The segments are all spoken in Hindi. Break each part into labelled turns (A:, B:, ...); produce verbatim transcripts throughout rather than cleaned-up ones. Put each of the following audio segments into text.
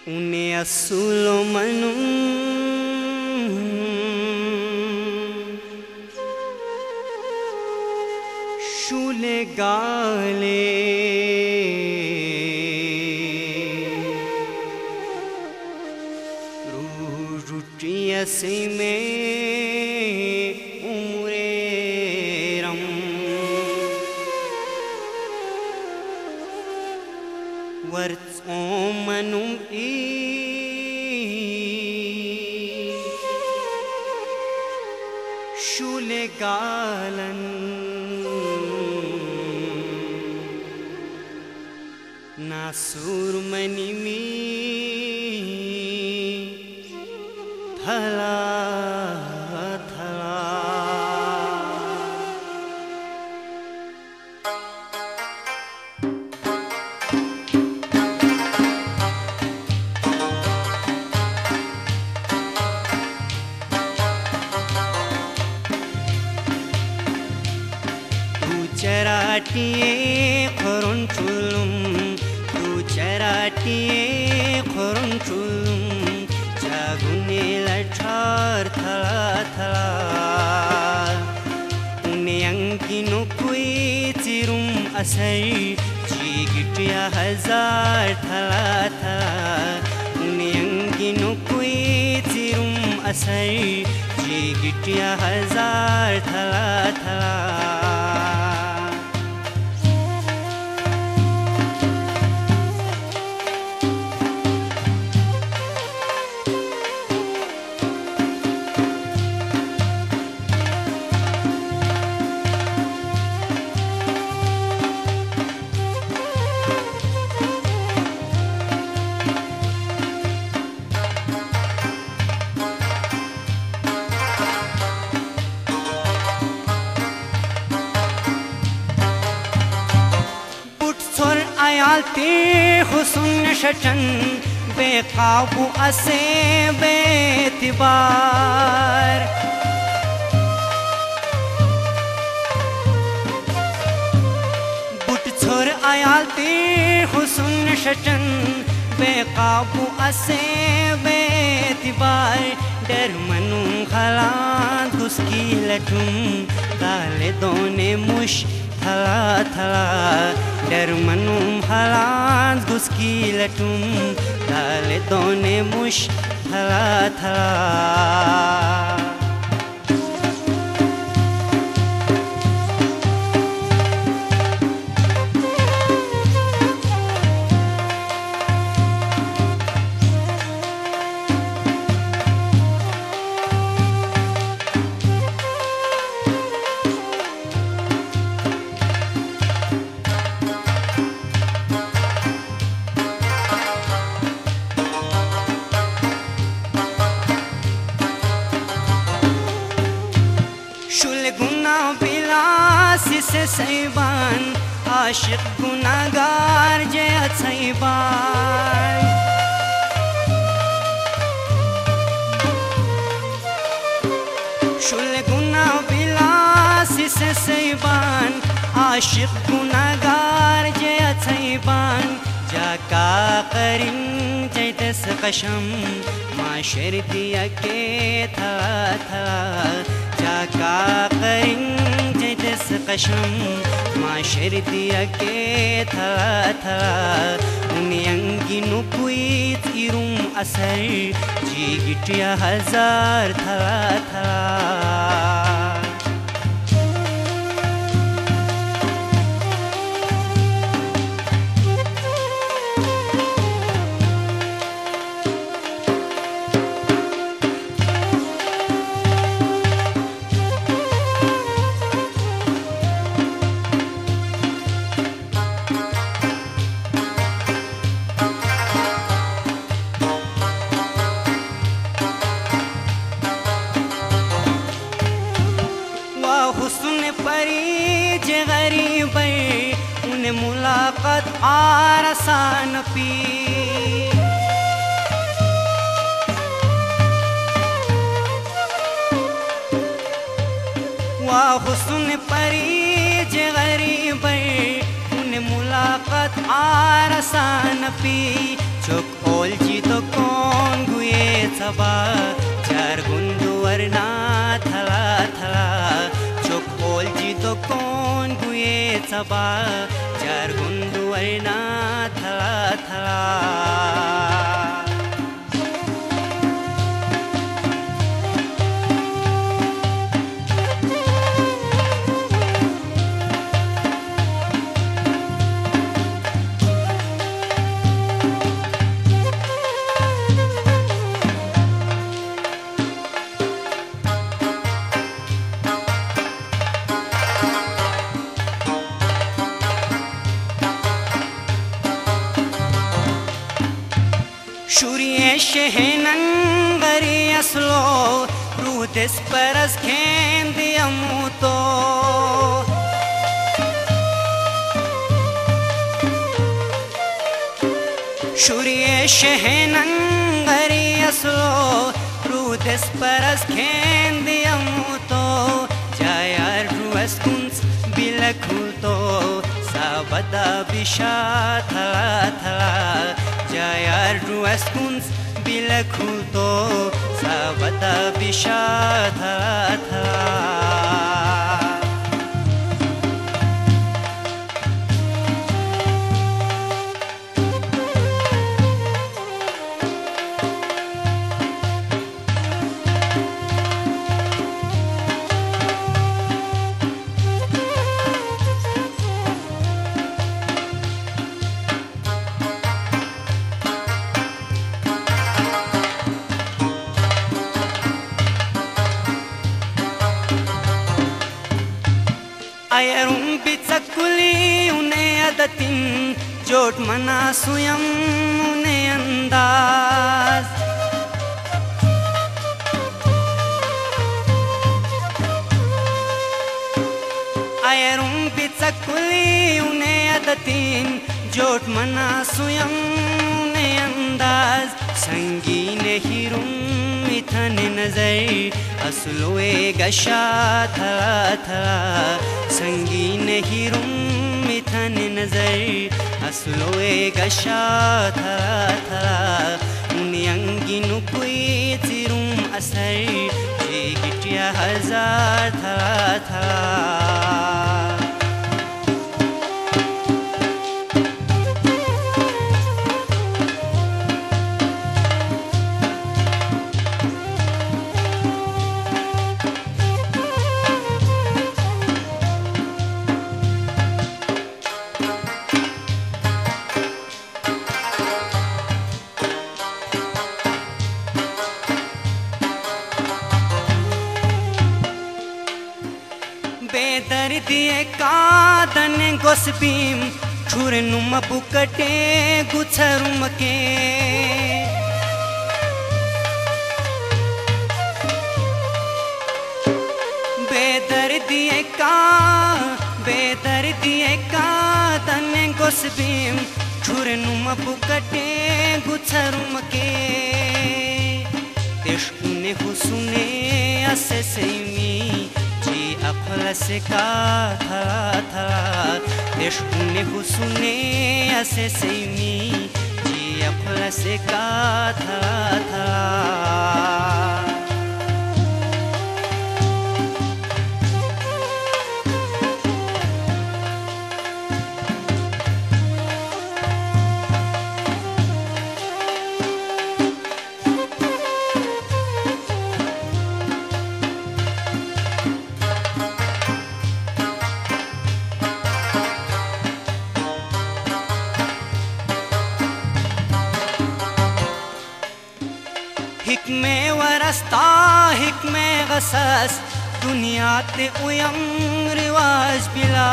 A: Une asulo manum shule gale rutia se me umureram words omanum e shule galan nasur manimi thala thala Charatie khorun chulum tu charatie khorun chulum jagune lachar thala thala unyanginu kui tirum asai jigitya hazar thala thala unyanginu kui tirum asai jigitya hazar thala thala आयाल्ती हुस्न शचन बेकाबू असे बेतिबार बुट छोर आयाल्ती हुस्न शचन बेकाबू असे बेतिबार डर मनु खलान घुसकी लटुम दाले दोने मुश थला थला डर मनुम हलान घुसकी लटुम दाले दोने मुश थला थला से सैबान आशिक गुनागार जे सैबान शुल गुना बिलास से सैबान आशिक गुनागार जे सैबान जाका करिन जैतस कशम माशर दिया के था था जाका करिन जैतस कशम माशर दिया के था था उन्यंगिनु कुइत इरुम असर जीगिटिया हजार था था हुस्न परी जे गरीब उन मुलाकात आरसान पी वाह हुस्न परी जे गरीब उन मुलाकात आरसान पी चुक ओल जी तो sabha jar gundu arna thala thala Shuriye shehenangari aslo rudes paras kendi amuto Shuriye shehenangari aslo rudes paras kendi amuto Jayar ruas kunz bilakhuto sabada bisha thala thala Jayar ruas kunz bilakhuto sabada bisha thala thala Ayarum bitsakuli une adatin jot mana suyam une andaz Ayarum bitsakuli une adatin jot mana suyam une andaz sangine hirum mithane nazar asloe gasha thala thala संगीन हिरुम मिथन नजर असलोए गशा था था उन्हें अंगिनु कोई चिरुम असर जे गिटिया हजार था था Bedardie kadan gosbim churnum bukate gucharum ke Bedardie ka bedardie kadan gosbim churnum bukate gucharum ke Teshkune husune asesemi अफला से का था था देशुने हुसुने ऐसे सेमी जी अफला से का था था हिकमे वरस्ता हिकमे गसस दुनिया ते उयम रिवाज बिला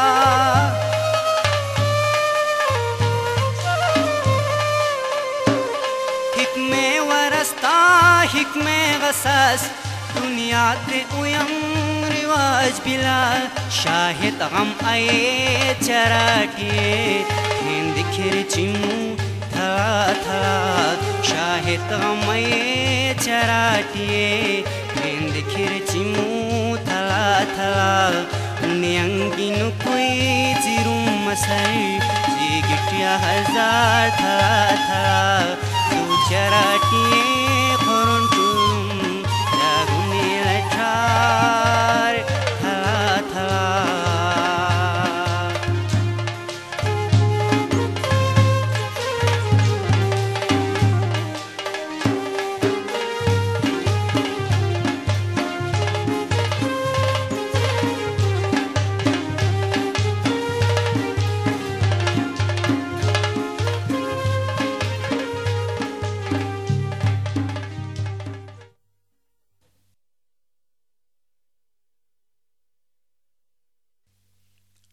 A: हिकमे वरस्ता हिकमे गसस दुनिया ते उयम रिवाज बिला शाहिद गम आए चराटिए हिंद खिर चिमू था था शाहिद गम आए चराटिए हिंद खिर चिमू था था न्यांगिनु कोई चिरुम मसर जी गिटिया हजार था था तू चराटिए